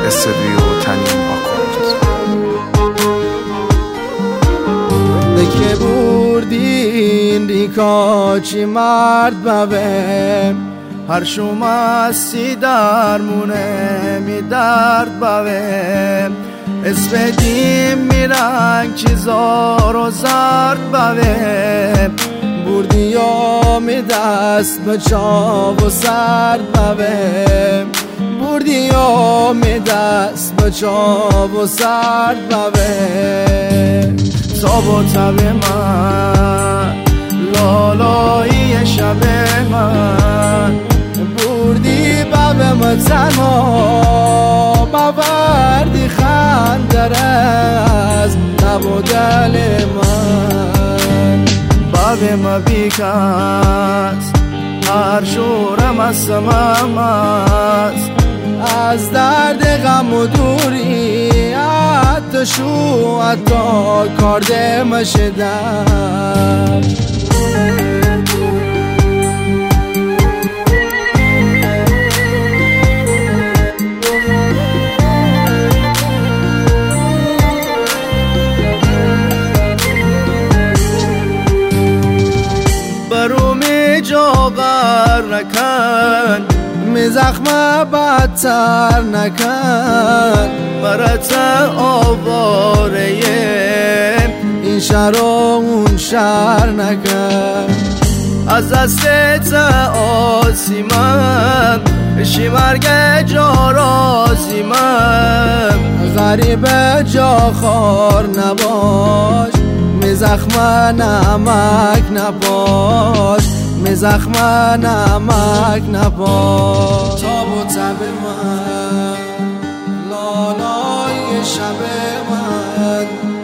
استودیو تنین آکورد. دکه بردین ریکاچی مرد بوه هر شما سی درمونه می درد بوه اسپدیم میرنگ چیزار و زرد بوه بردیا می دست به چاو و سرد بوه بردیا می دست به چاو و سرد بوه تاب و تب من لالایی شب من بردی ببم تنها ببردی خندر از لب و دل من ببم بیکس هر شورم از سمم از درد غم و دوری حتی شو حتی کارده مشدم برومی جاور نکن می زخم بدتر نکن برات آواره این شهر و اون شهر نکن از دستت آسیمم شیمرگ جا رازیمم غریب جا خار نباش می زخم نمک نباش می زخم نمک نباش تاب و تب من لالای شب من